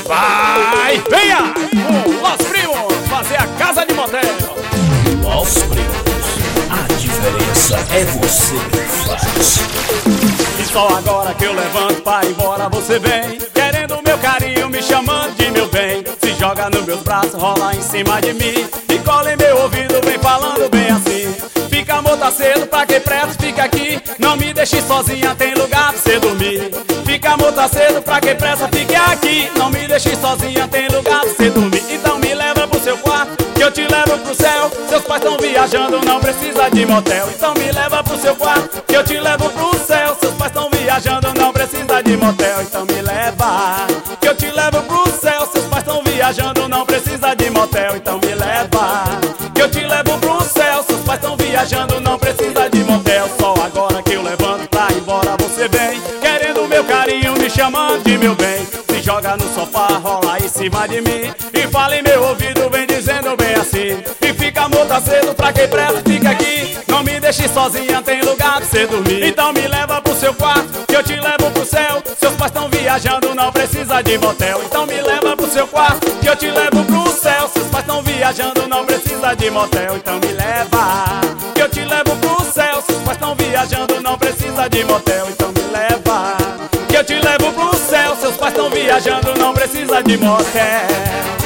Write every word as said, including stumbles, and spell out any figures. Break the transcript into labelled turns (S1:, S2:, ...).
S1: Vai, venha com Los Primos fazer a casa de motel.
S2: Los Primos, a diferença é você que faz.
S1: E só agora que eu levanto pra ir embora você vem, querendo meu carinho, me chamando de meu bem. Se joga nos meus braços, rola em cima de mim e cola em meu ouvido, vem falando bem assim. Fica amor, tá cedo, pra que pressa, fica aqui. Não me deixe sozinha, tem lugar pra você dormir. Fica amor, tá cedo, pra que pressa, fique aqui. Não me deixe sozinha, tem lugar pra você dormir. Então me leva pro seu quarto, que eu te levo pro céu. Seus pais estão viajando, não precisa de motel. Então me leva pro seu quarto, que eu te levo pro céu. Seus pais estão viajando, não precisa de motel. Então me leva, que eu te levo pro céu. Seus pais estão viajando, não precisa de motel. Então me leva, que eu te levo pro céu. Seus pais estão viajando, não precisa de motel. Só agora que eu levanto pra ir embora você vem, querendo meu carinho, me chamando de meu bem. Se joga no sofá, rola em cima de mim e fala em meu ouvido, vem dizendo bem assim. E fica amor, tá cedo, pra que pressa, fica aqui. Não me deixe sozinha, tem lugar pra você dormir. Então me leva pro seu quarto, que eu te levo pro céu. Seus pais estão viajando, não precisa de motel. Então me leva pro seu quarto, que eu te levo pro céu. Seus pais estão viajando, não precisa de motel. Então me leva, que eu te levo pro céu. Seus pais estão viajando, não precisa de motel. Então me leva, que eu te levo pro céu. Seus pais estão viajando, não precisa de motel.